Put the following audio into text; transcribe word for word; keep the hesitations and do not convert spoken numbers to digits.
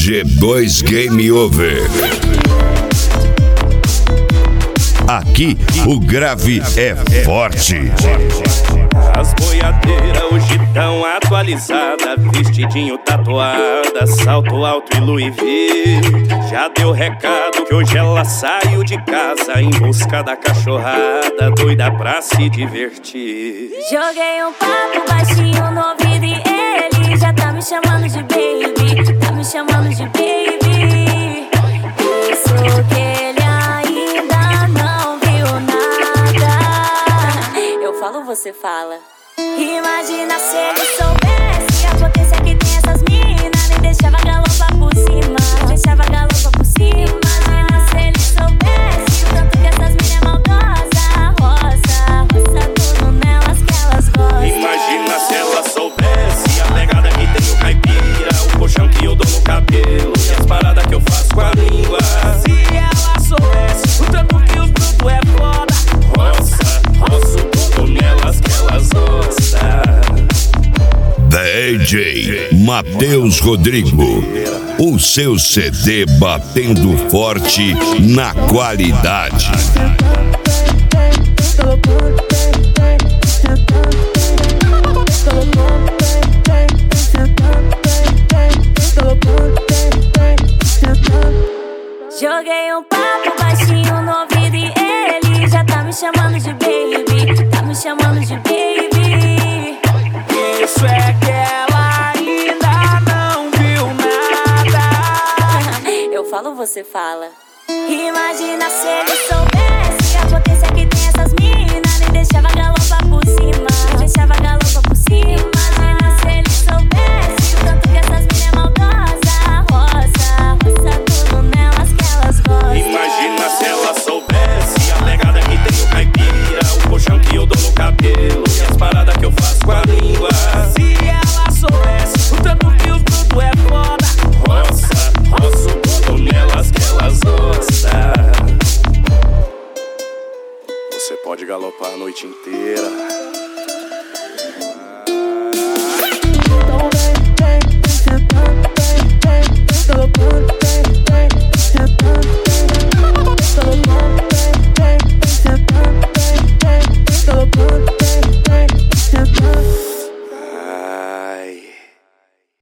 G dois Game Over. Aqui o grave é forte. As boiadeiras hoje tão atualizadas, vestidinho tatuada, salto alto e Louis V. Já deu recado que hoje ela saiu de casa em busca da cachorrada, doida pra se divertir. Joguei um papo baixinho no ouvido e ele já tá me chamando de baby, tá me chamando de baby. Isso que ele ainda não viu nada. Eu falo, você fala. Imagina se ele soubesse a potência que tem essas minas, nem deixava galopa por cima, deixava galopa por cima. Imagina se ele soubesse o tanto que essas minas é maldosa, roça, roça tudo nelas que elas gostam. Imagina se ela soubesse a pegada que tem o caipira, o colchão que eu dou no cabelo e as paradas que eu faço com a língua. Se ela soubesse o tanto que os brutos é foda, roça, roço tudo nelas que elas gostam. D J Matheus Rodrigo, o seu C D batendo forte na qualidade. Joguei um papo baixinho no ouvido e ele já tá me chamando de baby, tá me chamando de baby. Isso é que ela ainda não viu nada. Eu falo, você fala. Imagina se ele soubesse a potência que tem essas minas, nem deixava galopa por cima, deixava galopa por cima. Imagina se ele soubesse o tanto que essas minas é maldosa, roça, roça tudo nelas que elas gostam. Imagina se ela soubesse a pegada que tem o caipira, o colchão que eu dou no cabelo e as paradas que eu faço com a língua. Se ela soubesse o tanto que os brutos é foda, roça, roço tudo nelas que elas gostam. Você pode galopar a noite inteira,